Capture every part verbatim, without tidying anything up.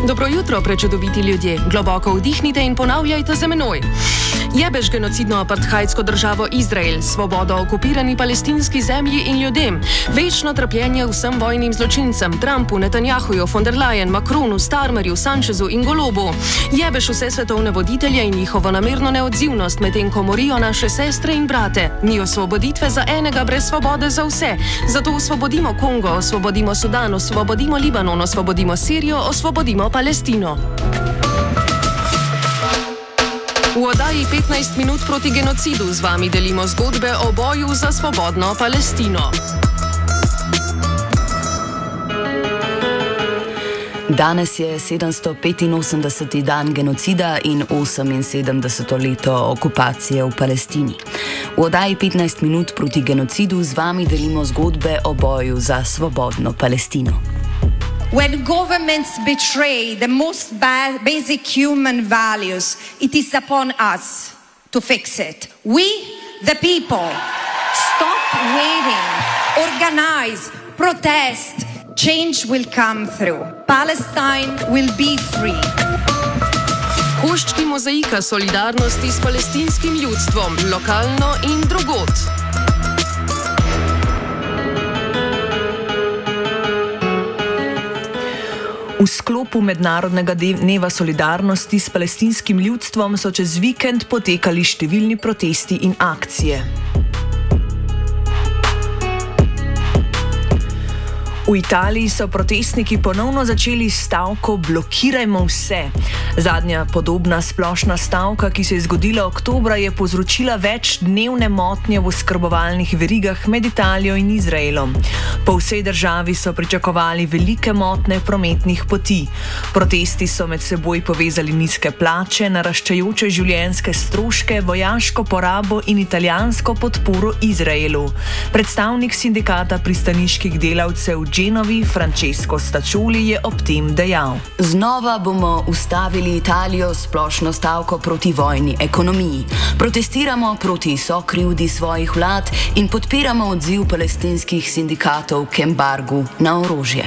Dobro jutro, prečudoviti ljudje. Globoko vdihnite in ponavljajte za menoj. Jebeš genocidno apartheidsko državo Izrael, svobodo okupirani palestinski zemlji in ljudem, večno trpljenje vsem vojnim zločincem, Trumpu, Netanjahuju, von der Leyen, Macronu, Starmerju, Sanchezu in Golobu. Jebeš vse svetovne voditelje in njihovo namerno neodzivnost, medtem ko morijo naše sestre in brate. Ni osvoboditve za enega brez svobode za vse. Zato osvobodimo Kongo, osvobodimo Sudan, osvobodimo Libanon, osvobodimo Sirijo, osvobodimo Palestino. V oddaji petnajst minut proti genocidu z vami delimo zgodbe o boju za svobodno Palestino. Danes je sedemsto petinosemdeseti dan genocida in oseminsedemdeseto leto okupacije v Palestini. V oddaji petnajst minut proti genocidu z vami delimo zgodbe o boju za svobodno Palestino. When governments betray the most ba- basic human values, it is upon us to fix it. We, the people, stop waiting, organize, protest. Change will come through. Palestine will be free. Koščki mozaika solidarnosti s palestinskim ljudstvom, lokalno in drugod. V sklopu Mednarodnega dneva solidarnosti s palestinskim ljudstvom so čez vikend potekali številni protesti in akcije. V Italiji so protestniki ponovno začeli stavko Blokirajmo vse. Zadnja podobna splošna stavka, ki se je zgodila oktobra, je povzročila večdnevne motnje v oskrbovalnih verigah med Italijo in Izraelom. Po vsej državi so pričakovali velike motnje prometnih poti. Protesti so med seboj povezali nizke plače, naraščajoče življenjske stroške, vojaško porabo in italijansko podporo Izraelu. Predstavnik sindikata pristaniških delavcev Genovi, Francesco Staccioli, je ob tem dejal: Znova bomo ustavili Italijo s splošno stavko proti vojni ekonomiji. Protestiramo proti sokrivdi svojih vlad in podpiramo odziv palestinskih sindikatov k embargu na orožje.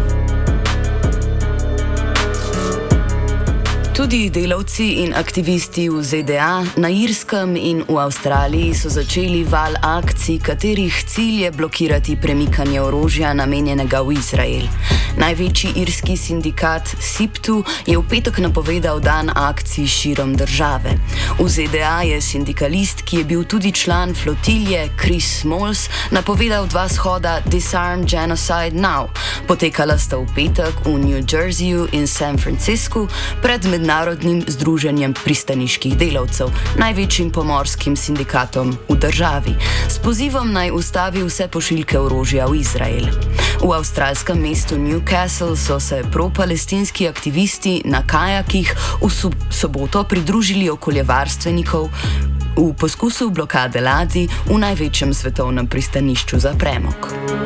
Tudi delavci in aktivisti v Z D A, na Irskem in v Avstraliji so začeli val akcij, katerih cilj je blokirati premikanje orožja namenjenega v Izrael. Največji irski sindikat SIPTU je v petek napovedal dan akcij širom države. V Z D A je sindikalist, ki je bil tudi član flotilje, Chris Smalls, napovedal dva shoda Disarm Genocide Now. Potekala sta v petek v New Jerseyju in San Franciscu pred Mednarodnim združenjem pristaniških delavcev, največjim pomorskim sindikatom v državi, s pozivom naj ustavi vse pošiljke orožja v Izrael. V avstralskem mestu Newcastle so se pro-palestinski aktivisti na kajakih v soboto pridružili okoljevarstvenikov v poskusu blokade ladij v največjem svetovnem pristanišču za premog.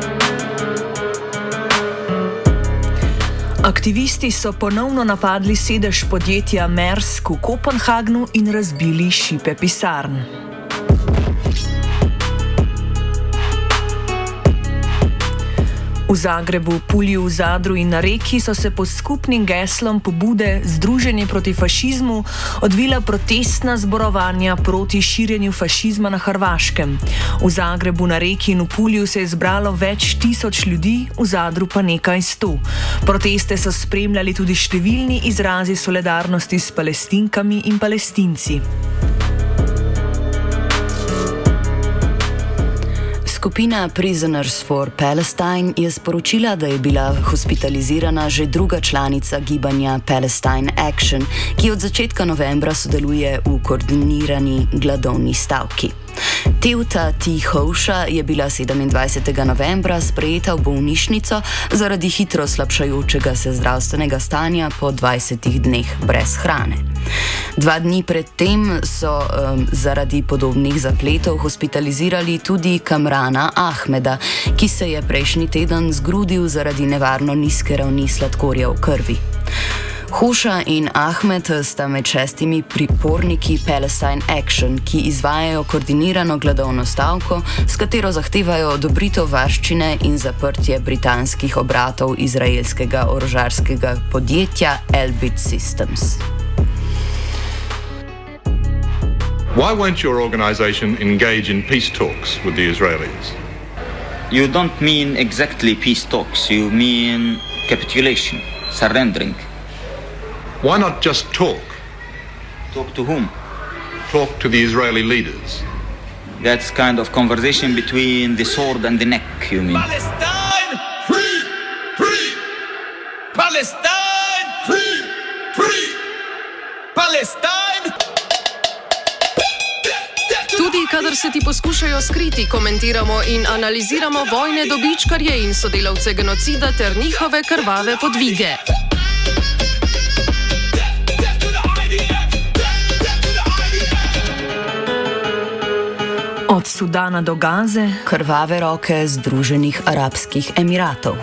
Aktivisti so ponovno napadli sedež podjetja Maersk v Kopenhagnu in razbili šipe pisarn. V Zagrebu, Pulju, Zadru in na Reki so se pod skupnim geslom pobude Združenje proti fašizmu odvila protestna zborovanja proti širjenju fašizma na Hrvaškem. V Zagrebu, na Reki in v Pulju se je zbralo več tisoč ljudi, v Zadru pa nekaj sto. Proteste so spremljali tudi številni izrazi solidarnosti s Palestinkami in Palestinci. Skupina Prisoners for Palestine je sporočila, da je bila hospitalizirana že druga članica gibanja Palestine Action, ki od začetka novembra sodeluje v koordinirani gladovni stavki. Teuta Tihovša je bila sedemindvajsetega novembra sprejeta v bolnišnico zaradi hitro slabšajočega se zdravstvenega stanja po dvajsetih dneh brez hrane. Dva dni pred tem so um, zaradi podobnih zapletov hospitalizirali tudi Kamrana Ahmeda, ki se je prejšnji teden zgrudil zaradi nevarno nizke ravni sladkorja v krvi. Hoša in Ahmed sta med šestimi priporniki Palestine Action, ki izvajajo koordinirano gladovno stavko, s katero zahtevajo odobritev varščine in zaprtje britanskih obratov izraelskega orožarskega podjetja Elbit Systems. Why won't your organization engage in peace talks with the Israelis? You don't mean exactly peace talks, you mean capitulation, surrendering. Why not just talk? Talk to whom? Talk to the Israeli leaders. That's kind of conversation between the sword and the neck, you mean. Palestine! Free! Free! Palestine! Free! Free! Palestine! Tudi kadar se ti poskušajo skriti, komentiramo in analiziramo vojne dobičkarje in sodelavce genocida ter njihove krvave podvige. Od Sudana do Gaze, krvave roke Združenih arabskih emiratov.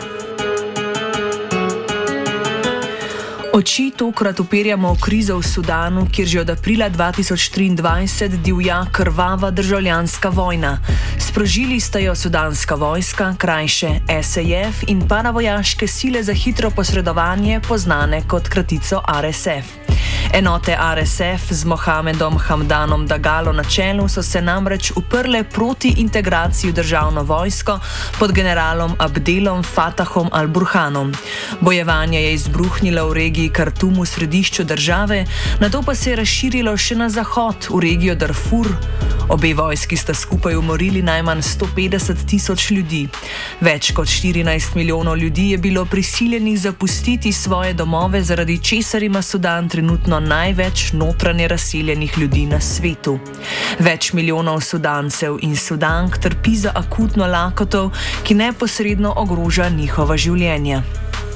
Oči tokrat uperjamo v krizo v Sudanu, kjer že od aprila dva tisoč triindvajset divja krvava državljanska vojna. Sprožili sta jo sudanska vojska, krajše S A F, in paravojaške sile za hitro posredovanje, poznane kot kratico R S F. Enote R S F z Mohamedom Hamdanom Dagalo na čelu so se namreč uprle proti integraciji v državno vojsko pod generalom Abdelom Fatahom al-Burhanom. Bojevanje je izbruhnilo v regiji Kartum v središču države, nato pa se je razširilo še na zahod, v regijo Darfur. Obe vojski sta skupaj umorili najmanj sto petdeset tisoč ljudi. Več kot štirinajst milijonov ljudi je bilo prisiljenih zapustiti svoje domove, zaradi česar ima Sudan trenutno največ notranje razseljenih ljudi na svetu. Več milijonov Sudancev in Sudank trpi za akutno lakoto, ki neposredno ogroža njihova življenja.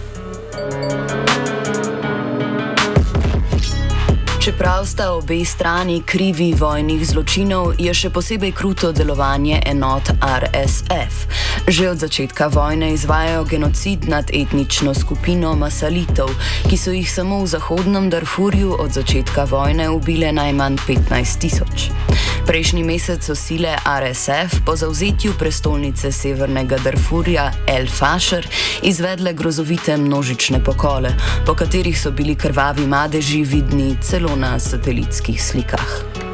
Čeprav sta obe strani krivi vojnih zločinov, je še posebej kruto delovanje enot R S F. Že od začetka vojne izvajajo genocid nad etnično skupino Masalitov, ki so jih samo v zahodnem Darfurju od začetka vojne ubile najmanj petnajst tisoč. Prejšnji mesec so sile R S F po zavzetju prestolnice severnega Darfurja El Fasher izvedle grozovite množične pokole, po katerih so bili krvavi madeži vidni celo na satelitskih slikah.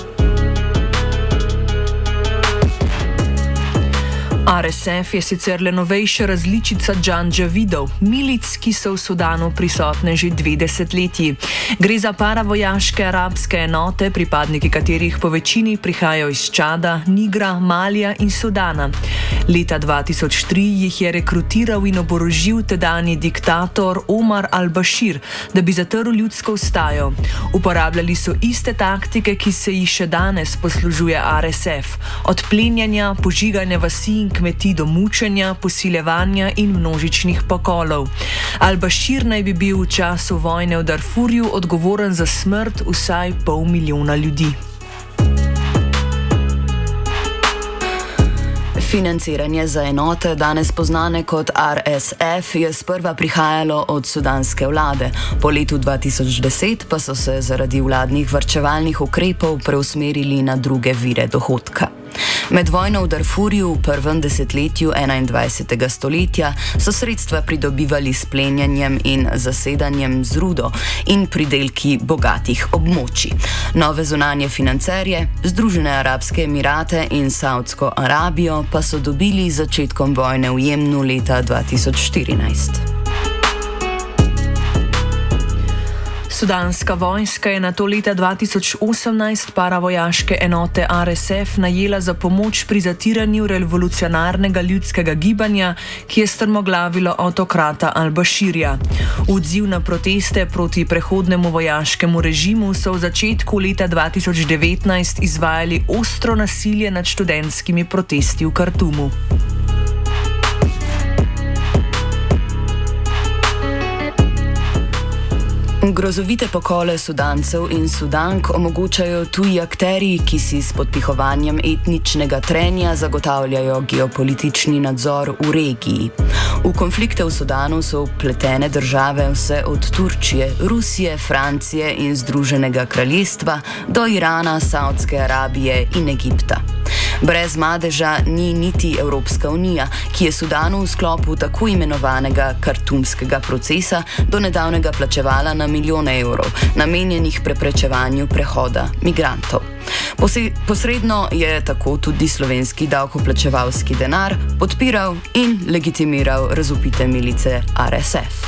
R S F je sicer le novejša različica Džandžavidov, milic, ki so v Sudanu prisotne že dve desetletji. Gre za paravojaške arabske enote, pripadniki katerih po večini prihajajo iz Čada, Nigra, Malija in Sudana. Leta dva tisoč tri jih je rekrutiral in oborožil tedanji diktator Omar al-Bashir, da bi zatrl ljudsko vstajo. Uporabljali so iste taktike, ki se jih še danes poslužuje R S F. Od plenjanja, požiganja vasi in kmetij do mučenja, posiljevanja in množičnih pokolov. Al-Bashir naj bi bil v času vojne v Darfurju odgovoren za smrt vsaj pol milijona ljudi. Financiranje za enote, danes poznane kot R S F, je sprva prihajalo od sudanske vlade. Po letu dva tisoč deset pa so se zaradi vladnih varčevalnih ukrepov preusmerili na druge vire dohodka. Med vojno v Darfurju v prvem desetletju enaindvajsetega stoletja so sredstva pridobivali s plenjanjem in zasedanjem z rudo in pridelki bogatih območij. Nove zunanje financerje, Združene arabske emirate in Saudsko Arabijo, pa so dobili z začetkom vojne v Jemnu leta dva tisoč štirinajst. Sudanska vojska je nato leta dva tisoč osemnajst paravojaške enote R S F najela za pomoč pri zatiranju revolucionarnega ljudskega gibanja, ki je strmoglavilo avtokrata al-Bashirja. V odziv na proteste proti prehodnemu vojaškemu režimu so v začetku leta dva tisoč devetnajst izvajali ostro nasilje nad študentskimi protesti v Kartumu. Grozovite pokole Sudancev in Sudank omogočajo tuji akteri, ki si s podpihovanjem etničnega trenja zagotavljajo geopolitični nadzor v regiji. V konflikte v Sudanu so vpletene države vse od Turčije, Rusije, Francije in Združenega kraljestva do Irana, Saudske Arabije in Egipta. Brez madeža ni niti Evropska unija, ki je Sudanu v sklopu tako imenovanega kartumskega procesa do nedavnega plačevala na milijone evrov, namenjenih preprečevanju prehoda migrantov. Posredno je tako tudi slovenski davkoplačevalski denar podpiral in legitimiral razvpite milice R S F.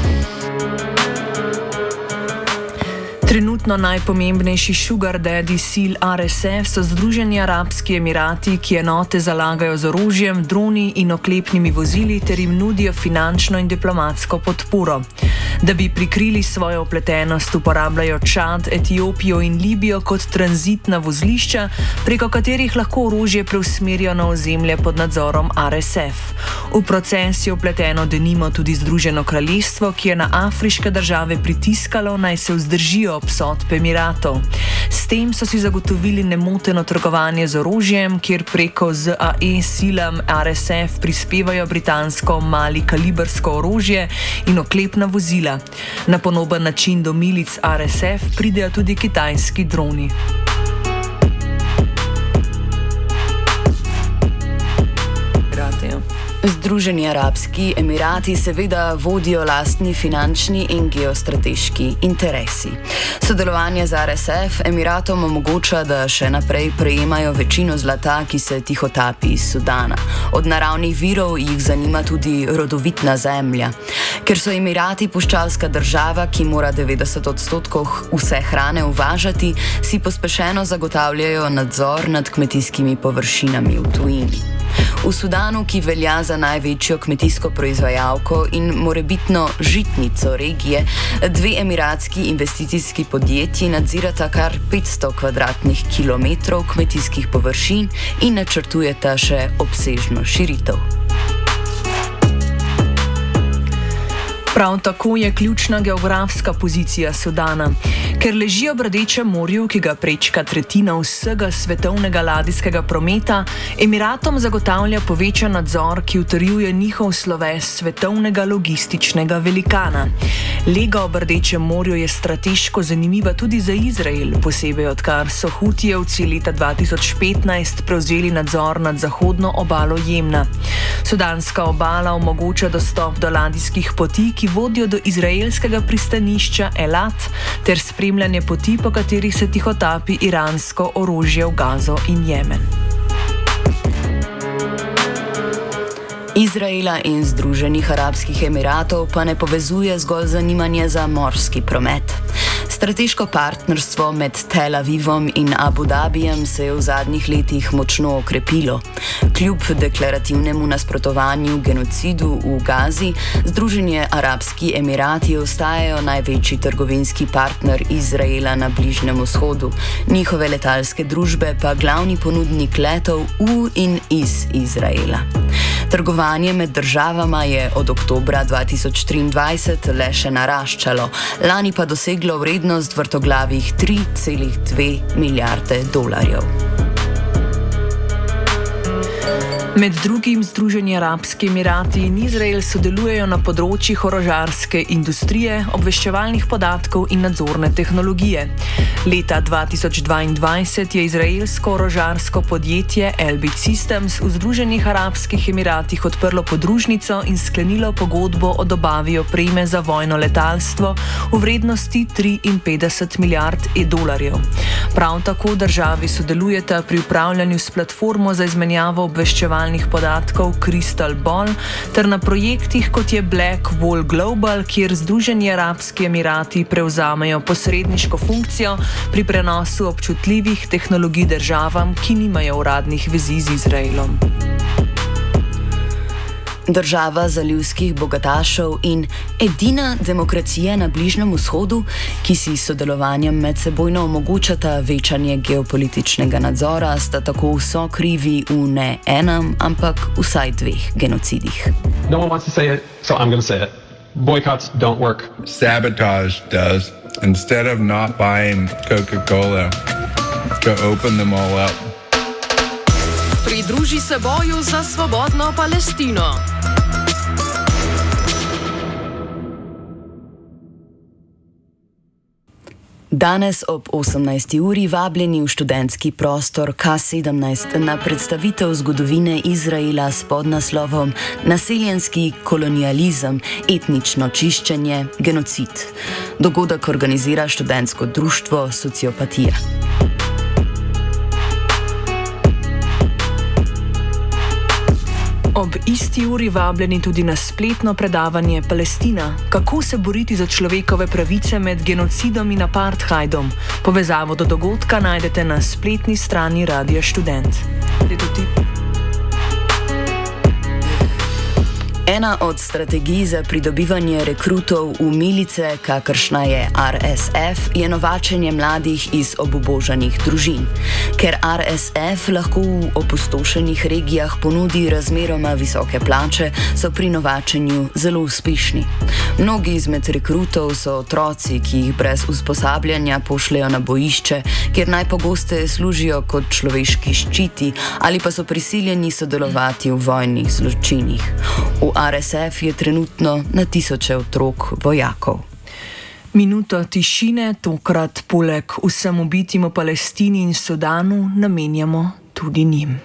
Trenutno najpomembnejši sugar daddy sil R S F so Združeni arabski emirati, ki enote zalagajo z orožjem, droni in oklepnimi vozili ter jim nudijo finančno in diplomatsko podporo. Da bi prikrili svojo vpletenost, uporabljajo Čad, Etiopijo in Libijo kot tranzitna vozlišča, preko katerih lahko orožje preusmerijo na ozemlje pod nadzorom R S F. V proces je vpleteno denimo tudi Združeno kraljestvo, ki je na afriške države pritiskalo, naj se vzdržijo obsodb Emiratov. S tem so si zagotovili nemoteno trgovanje z orožjem, kjer preko Z A E silam R S F prispevajo britansko mali kalibersko orožje in oklepna vozila. Na podoben način do milic R S F pridejo tudi kitajski droni. Združeni arabski emirati seveda vodijo lastni finančni in geostrateški interesi. Sodelovanje z R S F emiratom omogoča, da še naprej prejemajo večino zlata, ki se tihotapi iz Sudana. Od naravnih virov jih zanima tudi rodovitna zemlja. Ker so emirati puščavska država, ki mora devetdeset odstotkov vse hrane uvažati, si pospešeno zagotavljajo nadzor nad kmetijskimi površinami v tujini. V Sudanu, ki velja za največjo kmetijsko proizvajalko in morebitno žitnico regije, dve emiratski investicijski podjetji nadzirata kar petsto kvadratnih kilometrov kmetijskih površin in načrtujeta še obsežno širitev. Prav tako je ključna geografska pozicija Sudana. Ker leži ob Rdečem morju, ki ga prečka tretjina vsega svetovnega ladijskega prometa, Emiratom zagotavlja povečan nadzor, ki utrjuje njihov sloves svetovnega logističnega velikana. Lega ob Rdečem morju je strateško zanimiva tudi za Izrael, posebej odkar so Hutijevci leta dva tisoč petnajst prevzeli nadzor nad zahodno obalo Jemna. Sudanska obala omogoča dostop do ladijskih poti, ki vodijo do izraelskega pristanišča Elat, ter spremljanje poti, po katerih se tihotapi iransko orožje v Gazo in Jemen. Izraela in Združenih arabskih emiratov pa ne povezuje zgolj zanimanje za morski promet. Strateško partnerstvo med Tel Avivom in Abu Dhabijem se je v zadnjih letih močno okrepilo. Kljub deklarativnemu nasprotovanju genocidu v Gazi, Združeni arabski emirati ostajajo največji trgovinski partner Izraela na Bližnjem vzhodu, njihove letalske družbe pa glavni ponudnik letov v in iz Izraela. Trgovanje med državama je od oktobra dva tisoč triindvajset le še naraščalo, lani pa doseglo vrednost vrtoglavih tri cela dve milijarde dolarjev. Med drugim Združeni arabski emirati in Izrael sodelujejo na področjih orožarske industrije, obveščevalnih podatkov in nadzorne tehnologije. Leta dva tisoč dvaindvajset je izraelsko orožarsko podjetje Elbit Systems v Združenih arabskih emiratih odprlo podružnico in sklenilo pogodbo o dobavi opreme za vojno letalstvo v vrednosti triinpetdeset milijard dolarjev. Prav tako državi sodelujeta pri upravljanju s platformo za izmenjavo obveščevalnih podatkov Crystal Ball ter na projektih kot je Black Wall Global, kjer Združeni arabski emirati prevzamejo posredniško funkcijo pri prenosu občutljivih tehnologij državam, ki nimajo uradnih vezi z Izraelom. Država zalivskih bogatašev in edina demokracija na Bližnjem vzhodu, ki si s sodelovanjem medsebojno omogočata večanje geopolitičnega nadzora, sta tako vso krivi v ne enem, ampak vsaj dveh genocidih. No one wants to say it, so I'm going to say it. boycotts don't work. Sabotage does. Instead of not buying Coca-Cola, go open them all up. Pridruži se boju za svobodno Palestino. Danes ob osemnajsti uri vabljeni v študentski prostor K sedemnajst na predstavitev zgodovine Izraela s podnaslovom Naseljenski kolonializem, etnično čiščenje, genocid. Dogodek organizira študentsko društvo Sociopatija. Ob isti uri vabljeni tudi na spletno predavanje Palestina, kako se boriti za človekove pravice med genocidom in apartheidom. Povezavo do dogodka najdete na spletni strani Radia Študent. Ena od strategij za pridobivanje rekrutov v milice, kakršna je R S F, je novačenje mladih iz obubožanih družin. Ker R S F lahko v opustošenih regijah ponudi razmeroma visoke plače, so pri novačenju zelo uspešni. Mnogi izmed rekrutov so otroci, ki jih brez usposabljanja pošljejo na bojišče, kjer najpogosteje služijo kot človeški ščiti ali pa so prisiljeni sodelovati v vojnih zločinih. V R S F je trenutno na tisoče otrok vojakov. Minuto tišine tokrat poleg vsem ubitim v Palestini in Sudanu namenjamo tudi njim.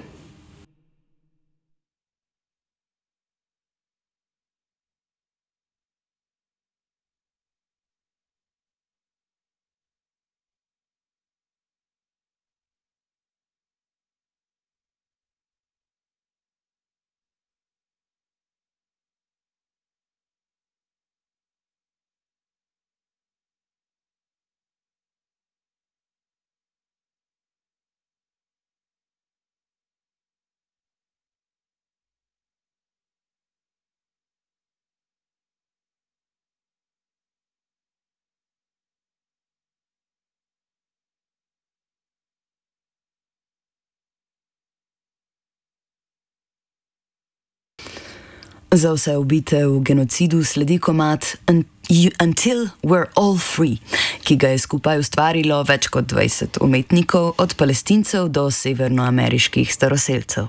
Za vse ubite v genocidu sledi komad Until We're All Free, ki ga je skupaj ustvarilo več kot dvajset umetnikov, od Palestincev do severnoameriških staroselcev.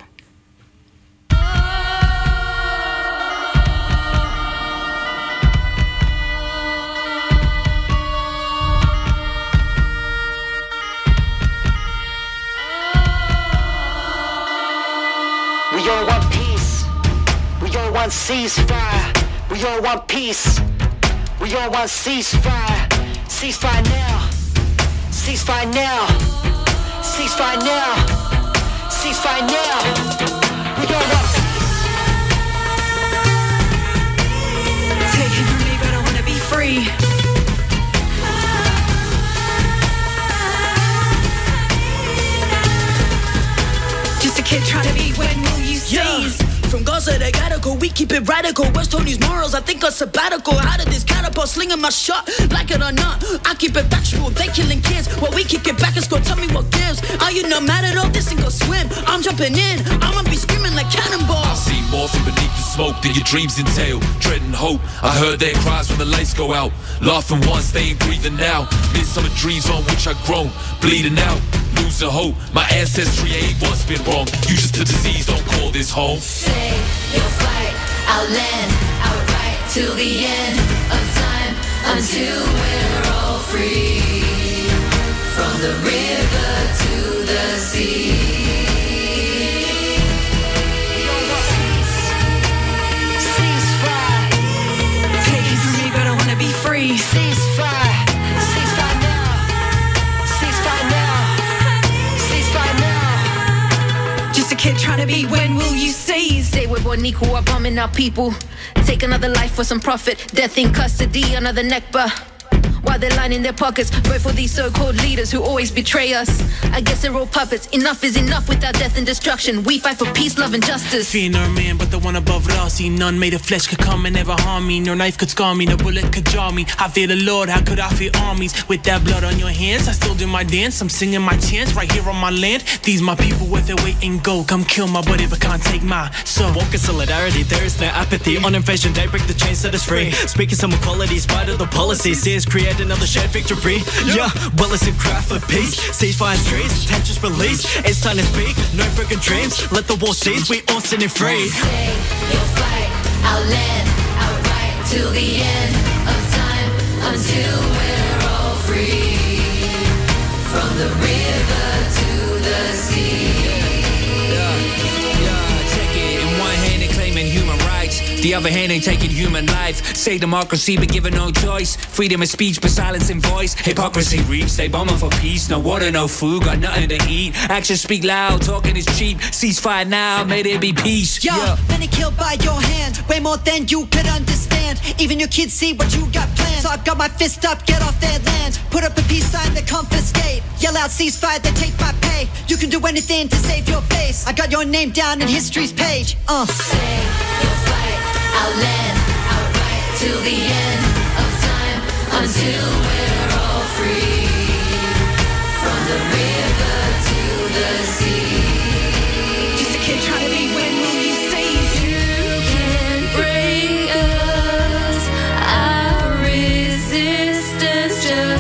We all want peace. We all want ceasefire. We all want peace. We all want ceasefire. Ceasefire now. Ceasefire now. Ceasefire now. Ceasefire now. We all want peace. Take it from me, but I wanna be free. Just a kid trying to be, when will you cease? Yeah. From Gaza to Gattaca, we keep it radical. West Tony's morals, I think are sabbatical. How did this catapult slinging my shot? Like it or not, I keep it factual. They killing kids, while we kick it back and score. Tell me what gives. Are you not mad at all? This ain't go swim. I'm jumping in, I'ma be screaming like cannonball. I see more from beneath the smoke than your dreams entail. Dreading hope, I heard their cries when the lights go out. Laughing once, they ain't breathing now. Midsummer dreams on which I grown, bleeding out. Losing hope, my ancestry ain't once been wrong. You just a disease, don't call this home. Say you'll fight, I'll land, I'll right till the end of time, until we're all free, from the river to the sea. Ceasefire. Take it from me, but I wanna be free. Ceasefire. Ceasefire now. Ceasefire now. Ceasefire now. Just a kid trying to be, when will you cease? Say we're born equal, are bombing our people. Take another life for some profit. Death in custody, another Nakba. Why while they're lining their pockets. Vote for these so-called leaders who always betray us. I guess they're all puppets. Enough is enough without death and destruction. We fight for peace, love and justice. Fear no man but the one above it all. See, none made of flesh could come and never harm me. No knife could scar me, no bullet could jar me. I fear the Lord, how could I fear armies? With that blood on your hands, I still do my dance. I'm singing my chants right here on my land. These my people with their weight in gold. Come kill my body but can't take my soul. Walk in solidarity, there is no apathy. On invasion day, break the chains, set us free. Speaking some equality, spite of the policies. Dares create another shared victory. Yeah, well it's a cry for peace. Ceasefire streets, tensions release. It's time to speak, no broken dreams. Let the war cease, we all sitting free. Say you'll fight our land, our right till the end of time, until we're all free. From the river to the sea. Yeah, yeah, take it in one hand and claiming human rights. The other hand ain't taking human life. Say democracy but given no choice. Freedom of speech but silence in voice. Hypocrisy reaps, they bombing for peace. No water, no food, got nothing to eat. Actions speak loud, talking is cheap. Ceasefire now, may there be peace. Yo, yeah. Many killed by your hand, way more than you could understand. Even your kids see what you got planned. So I got my fist up, get off their land. Put up a peace sign, they confiscate. Yell out ceasefire, they take my pay. You can do anything to save your face. I got your name down in history's page. Uh. Say you'll fight our land, our right till the end of time, until we're all free. From the river to the sea. Just a kid trying to be, when will you see? You can't break us, our resistance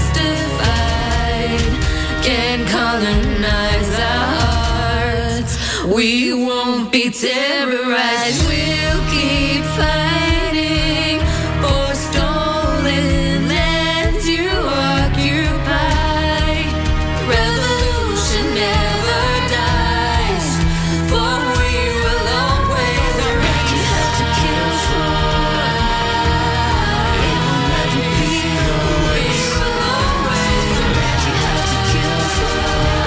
justified. Can't colonize our hearts, we won't be terrorized. We'll keep fighting for stolen land to occupy. Revolution never dies, for we will always have to kill for. It will never be yours. We will always have to kill for.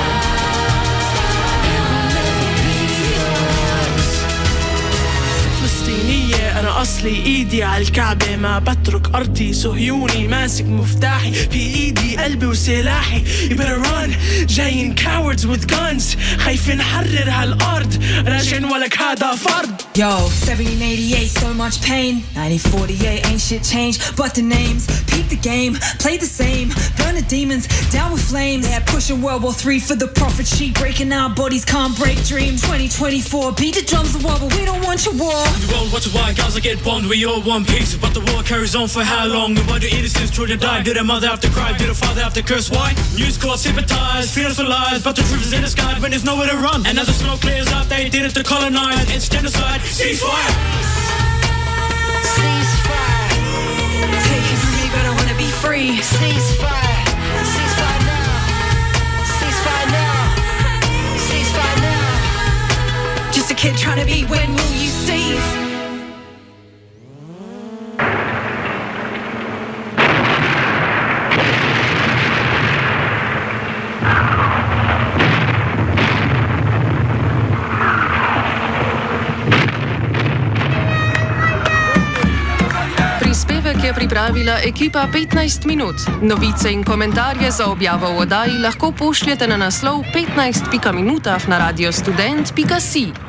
It will never be yours. فلسطينية أنا أصلي إيدي على الكعبة، ما بترك أرضي. صهيوني ماسك مفتاحي في إيدي، قلبي وسلاحي. You better run، جايين cowards with guns، خايفين نحرر هالأرض، راجعين ولك هذا فرض. Yo, seventeen eighty-eight, so much pain. nineteen forty-eight, ain't shit changed, but the names. Peep the game, play the same. Burn the demons, down with flames. They're pushing World War Three for the profit sheet. Breaking our bodies, can't break dreams. twenty twenty-four, beat the drums and wobble, we don't want your war. The world watches why Gaza get bombed, we all one piece. But the war carries on for how long? Why do innocent children die? Did a mother have to cry? Did a father have to curse? Why? News corps sympathize, fears for lies. But the truth is in the sky when there's nowhere to run. And as the smoke clears out, they did it to colonize. It's genocide. Ceasefire! Ceasefire. Take it from me, but I wanna be free. Ceasefire. Ceasefire now. Ceasefire now. Ceasefire now. Just a kid trying to be, when will you cease? Prispevek je pripravila ekipa petnajst minut. Novice in komentarje za objavo v oddaji lahko pošljete na naslov petnajst pika minutah na radiostudent pika si.